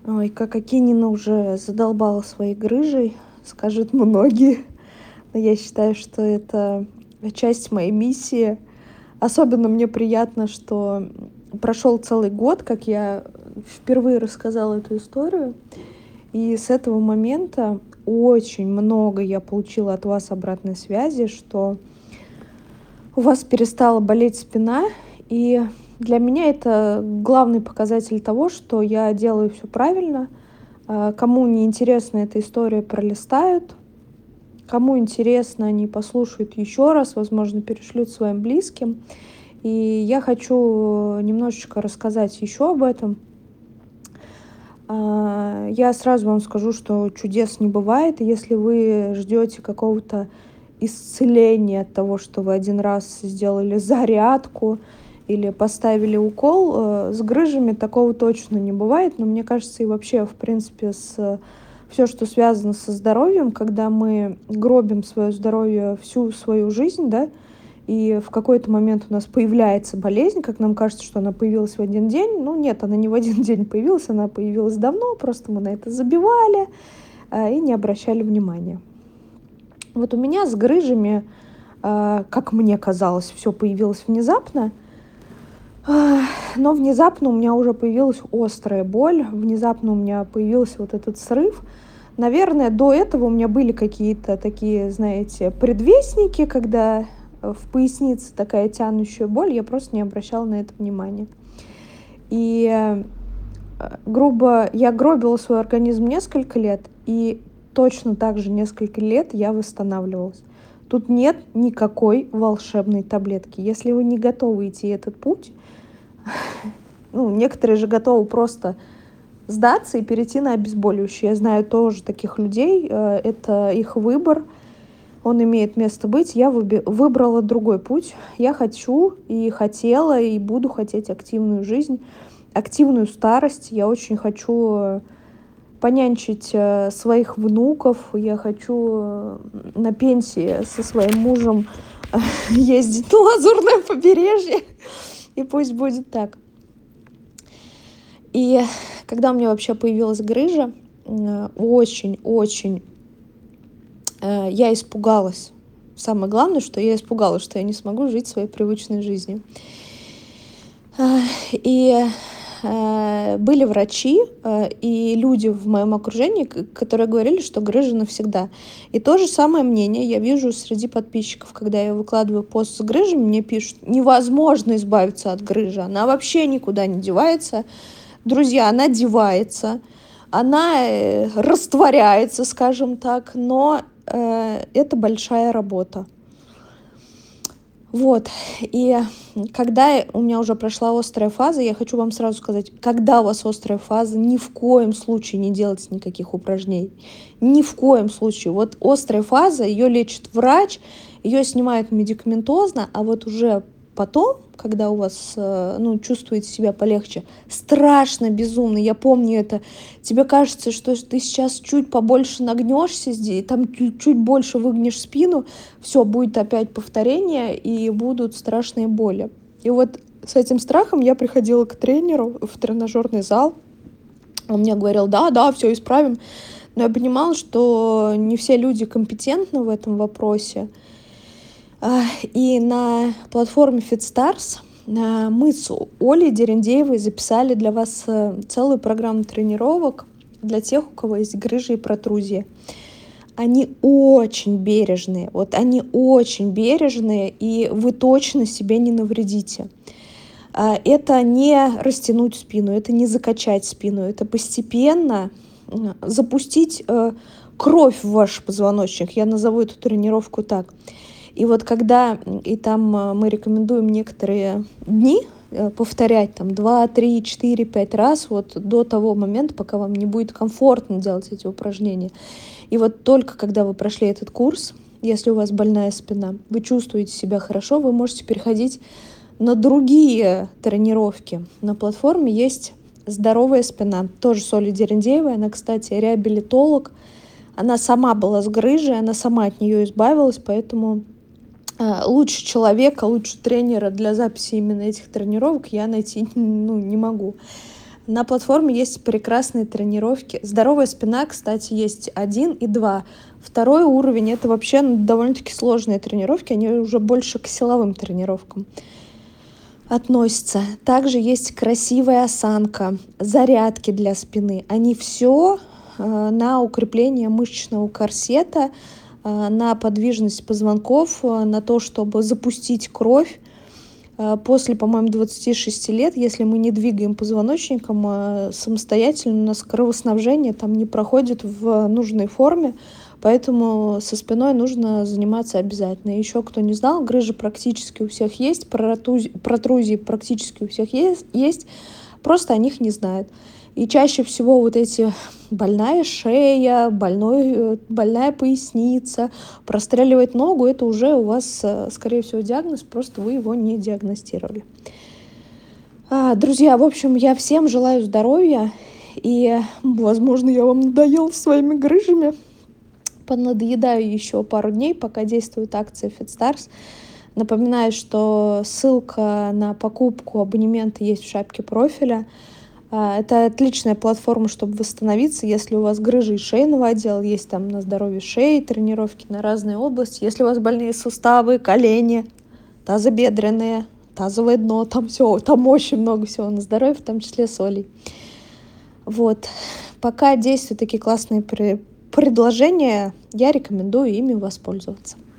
Ой, как Акинина уже задолбала своей грыжей, скажут многие. Но я считаю, что это часть моей миссии. Особенно мне приятно, что прошел целый год, как я впервые рассказала эту историю. И с этого момента очень много я получила от вас обратной связи, что у вас перестала болеть спина. И для меня это главный показатель того, что я делаю все правильно. Кому не интересна эта история, пролистают. Кому интересно, они послушают еще раз, возможно, перешлют своим близким. И я хочу немножечко рассказать еще об этом. Я сразу вам скажу, что чудес не бывает. И если вы ждете какого-то исцеления от того, что вы один раз сделали зарядку или поставили укол, с грыжами такого точно не бывает. Но мне кажется, и вообще, в принципе, все, что связано со здоровьем, когда мы гробим свое здоровье всю свою жизнь, да, и в какой-то момент у нас появляется болезнь, как нам кажется, что она появилась в один день. Ну, нет, она не в один день появилась, она появилась давно, просто мы на это забивали и не обращали внимания. Вот у меня с грыжами, как мне казалось, все появилось внезапно, но внезапно у меня уже появилась острая боль, внезапно у меня появился вот этот срыв. Наверное, до этого у меня были какие-то такие, знаете, предвестники, когда в пояснице такая тянущая боль, я просто не обращала на это внимания. И я гробила свой организм несколько лет, и точно так же несколько лет я восстанавливалась. Тут нет никакой волшебной таблетки. Если вы не готовы идти этот путь, некоторые же готовы просто сдаться и перейти на обезболивающее. Я знаю тоже таких людей, это их выбор, он имеет место быть. Я выбрала другой путь. Я хочу и хотела, и буду хотеть активную жизнь, активную старость. Я очень хочу понянчить своих внуков. Я хочу на пенсии со своим мужем ездить на Лазурное побережье. И пусть будет так. И когда у меня вообще появилась грыжа, очень-очень я испугалась. Самое главное, что я испугалась, что я не смогу жить своей привычной жизнью. И были врачи и люди в моем окружении, которые говорили, что грыжа навсегда. И то же самое мнение я вижу среди подписчиков. Когда я выкладываю пост с грыжами, мне пишут: невозможно избавиться от грыжи, она вообще никуда не девается. Друзья, она девается, она растворяется, скажем так, но это большая работа. Вот. И когда у меня уже прошла острая фаза, я хочу вам сразу сказать, когда у вас острая фаза, ни в коем случае не делайте никаких упражнений. Ни в коем случае. Вот острая фаза, ее лечит врач, ее снимают медикаментозно, а вот уже потом, когда у вас, чувствуете себя полегче, страшно, безумно, я помню это, тебе кажется, что ты сейчас чуть побольше нагнешься здесь, там чуть больше выгнешь спину, все, будет опять повторение, и будут страшные боли. И вот с этим страхом я приходила к тренеру в тренажерный зал, он мне говорил: да, все исправим, но я понимала, что не все люди компетентны в этом вопросе. И на платформе FitStars мы с Олей Дерендеевой записали для вас целую программу тренировок для тех, у кого есть грыжи и протрузии. Они очень бережные, и вы точно себе не навредите. Это не растянуть спину, это не закачать спину, это постепенно запустить кровь в ваш позвоночник. Я назову эту тренировку так. И вот когда, и там мы рекомендуем некоторые дни повторять, там 2, 3, 4, 5 раз, вот до того момента, пока вам не будет комфортно делать эти упражнения. И вот только когда вы прошли этот курс, если у вас больная спина, вы чувствуете себя хорошо, вы можете переходить на другие тренировки. На платформе есть «Здоровая спина», тоже с Олей Дерендеевой. Она, кстати, реабилитолог. Она сама была с грыжей, она сама от нее избавилась, поэтому лучше человека, лучше тренера для записи именно этих тренировок я найти не могу. На платформе есть прекрасные тренировки. Здоровая спина, кстати, есть 1 и 2. Второй уровень — это вообще довольно-таки сложные тренировки, они уже больше к силовым тренировкам относятся. Также есть красивая осанка, зарядки для спины. Они все на укрепление мышечного корсета, на подвижность позвонков, на то, чтобы запустить кровь. После, по-моему, 26 лет, если мы не двигаем позвоночником самостоятельно, у нас кровоснабжение там не проходит в нужной форме, поэтому со спиной нужно заниматься обязательно. Еще кто не знал, грыжи практически у всех есть, протрузии практически у всех есть, просто о них не знают. И чаще всего вот эти больная шея, больная поясница, простреливать ногу — это уже у вас, скорее всего, диагноз, просто вы его не диагностировали. Друзья, в общем, я всем желаю здоровья, и, возможно, я вам надоел своими грыжами. Понадоедаю еще пару дней, пока действует акция FitStars. Напоминаю, что ссылка на покупку абонемента есть в шапке профиля. Это отличная платформа, чтобы восстановиться, если у вас грыжи шейного отдела, есть там на здоровье шеи, тренировки на разные области. Если у вас больные суставы, колени, тазобедренные, тазовое дно, там все, там очень много всего на здоровье, в том числе солей. Вот. Пока действуют такие классные предложения, я рекомендую ими воспользоваться.